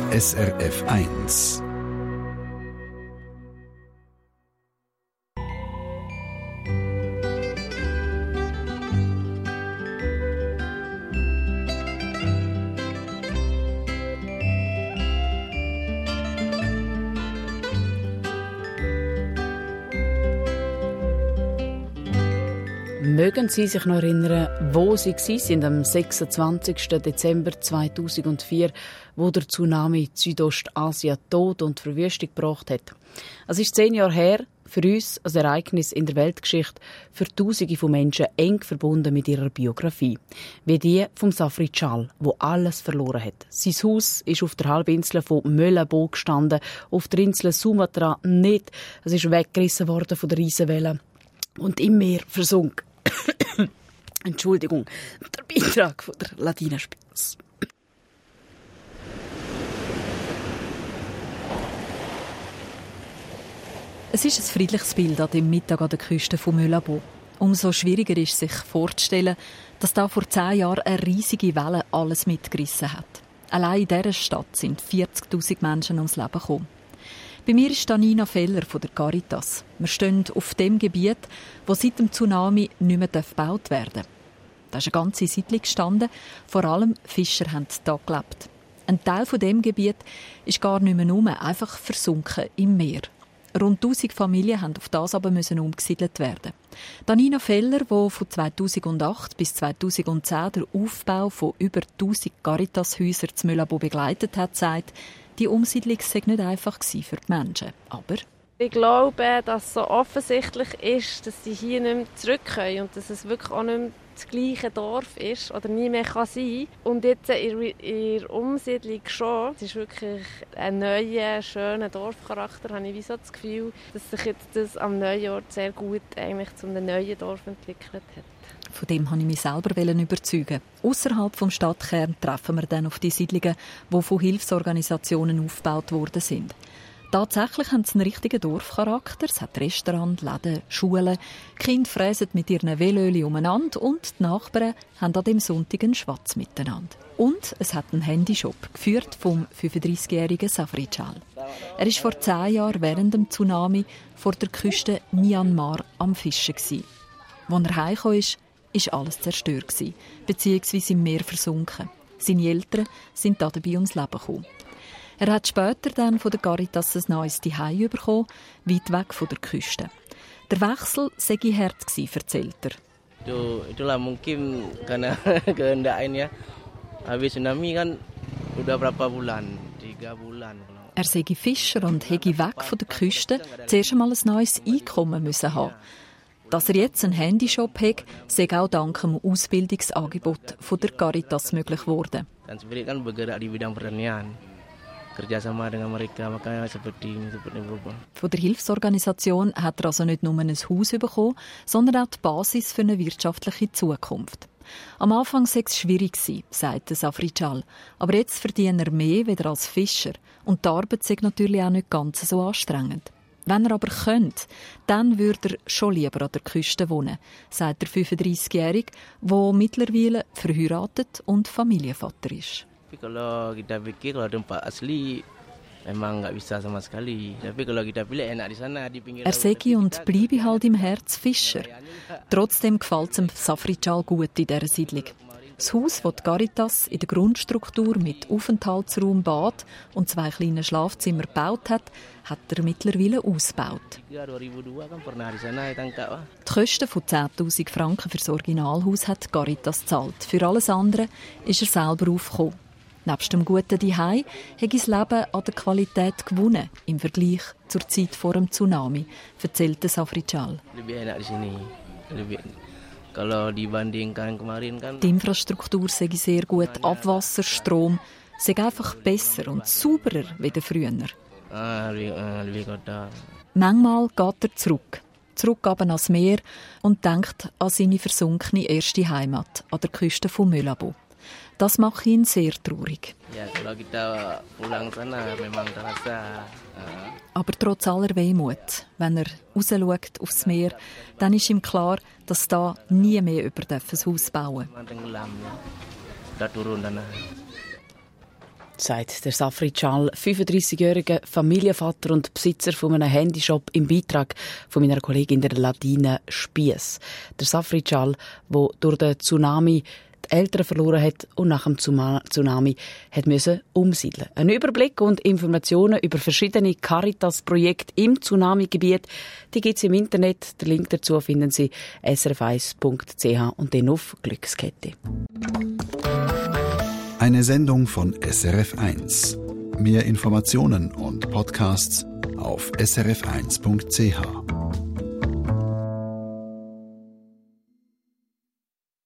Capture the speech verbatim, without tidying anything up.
S R F eins. Mögen Sie sich noch erinnern, wo Sie waren am sechsundzwanzigsten Dezember zweitausendvier, wo der Tsunami in Südostasien Tod und Verwüstung gebracht hat? Es ist zehn Jahre her, für uns ein Ereignis in der Weltgeschichte, für Tausende von Menschen eng verbunden mit ihrer Biografie. Wie die vom Safri Chal, wo alles verloren hat. Sein Haus ist auf der Halbinsel von Mölabo gestanden, auf der Insel Sumatra nicht. Es ist weggerissen worden von der Riesenwelle und im Meer versunken. Entschuldigung, der Beitrag von der Ladina Spitz. Es ist ein friedliches Bild an dem Mittag an der Küste von Mölabo. Umso schwieriger ist es sich vorzustellen, dass da vor zehn Jahren eine riesige Welle alles mitgerissen hat. Allein in dieser Stadt sind vierzigtausend Menschen ums Leben gekommen. Bei mir ist Nina Feller von der Caritas. Wir stehen auf dem Gebiet, wo seit dem Tsunami nicht mehr gebaut werden darf. Da ist eine ganze Siedlung gestanden. Vor allem Fischer haben hier gelebt. Ein Teil von dem Gebiet ist gar nicht mehr rum, einfach versunken im Meer. Rund tausend Familien haben auf das aber müssen umgesiedelt werden. Nina Feller, die von zweitausendacht bis zweitausendzehn den Aufbau von über tausend Caritas-Häusern zu Mölabo begleitet hat, sagt, die Umsiedlung sei nicht einfach für die Menschen. Aber ich glaube, dass es so offensichtlich ist, dass sie hier nicht mehr zurück können und dass es wirklich auch nicht mehr das gleiche Dorf ist oder nie mehr kann sein. Und jetzt in der Umsiedlung schon. Es ist wirklich ein neuer, schöner Dorfcharakter, habe ich wie so das Gefühl, dass sich jetzt das am neuen Ort sehr gut eigentlich zu einem neuen Dorf entwickelt hat. Von dem wollte ich mich selber überzeugen. Ausserhalb vom Stadtkern treffen wir dann auf die Siedlungen, die von Hilfsorganisationen aufgebaut worden sind. Tatsächlich haben sie einen richtigen Dorfcharakter. Es hat Restaurants, Läden, Schulen. Die Kinder fräsen mit ihren Velöli umeinander und die Nachbarn haben an dem Sonntag einen Schwatz miteinander. Und es hat einen Handyshop, geführt vom fünfunddreißigjährigen Safri Chal. Er war vor zehn Jahren während dem Tsunami vor der Küste Myanmar am Fischen. Als er heimgekommen ist, war alles zerstört, beziehungsweise im Meer versunken. Seine Eltern sind dabei ums Leben gekommen. Er hat später dann von der Caritas ein neues Zuhause bekommen, weit weg von der Küste. Der Wechsel sei hart gewesen, erzählt er. Itu itulah mungkin karena kehendaknya ya. Habis Tsunami kan udah berapa bulan? Tiga bulan. Er sei Fischer und hätte weg von der Küste zuerst einmal ein neues Einkommen müssen haben. Dass er jetzt einen Handyshop hat, sei auch dank dem Ausbildungsangebot von der Caritas möglich geworden. Dan sendiri kan bergerak di bidang pertanian. Kerjasama dengan mereka, makanya seperti ini seperti berubah. Von der Hilfsorganisation hat er also nicht nur ein Haus bekommen, sondern auch die Basis für eine wirtschaftliche Zukunft. Am Anfang sei es schwierig gewesen, sagt Safri Chal. Aber jetzt verdient er mehr wieder als Fischer. Und die Arbeit sei natürlich auch nicht ganz so anstrengend. Wenn er aber könnte, dann würde er schon lieber an der Küste wohnen, sagt der fünfunddreißigjährige, der mittlerweile verheiratet und Familienvater ist. Kalau kita pikir kalau tempat asli memang nggak bisa sama sekali. Tapi kalau kita pilih enak di sana di pinggir. Er sage und bleibe halt im Herz Fischer. Trotzdem gefällt es dem Safri Chal gut in dieser Siedlung. Das Haus, das die Caritas in der Grundstruktur mit Aufenthaltsraum, Bad und zwei kleinen Schlafzimmern gebaut hat, hat er mittlerweile ausgebaut. Die Kosten von zehntausend Franken für das Originalhaus hat die Caritas gezahlt. Für alles andere ist er selber aufgekommen. Nebst dem guten Zuhause hat das Leben an der Qualität gewonnen im Vergleich zur Zeit vor dem Tsunami, erzählt Safri Chal. Die Infrastruktur sei sehr gut, Abwasser, Strom, sei einfach besser und sauberer als früher. Manchmal geht er zurück, zurück ans Meer und denkt an seine versunkene erste Heimat an der Küste von Mölabo. Das macht ihn sehr traurig. Aber trotz aller Wehmut, wenn er rausschaut aufs Meer, dann ist ihm klar, dass da nie mehr über ein Haus bauen darf. sagt der Safri Chal, fünfunddreiszigjähriger Familienvater und Besitzer von einem Handyshop, im Beitrag von meiner Kollegin der Ladine Spiess. Der Safri Chal, der durch den Tsunami die Eltern verloren hat und nach dem Tsunami hat müssen umsiedeln. Ein Überblick und Informationen über verschiedene Caritas-Projekte im Tsunami-Gebiet, die gibt es im Internet. Den Link dazu finden Sie s r f eins punkt c h und dann auf Glückskette. Eine Sendung von S R F eins. Mehr Informationen und Podcasts auf s r f eins punkt c h.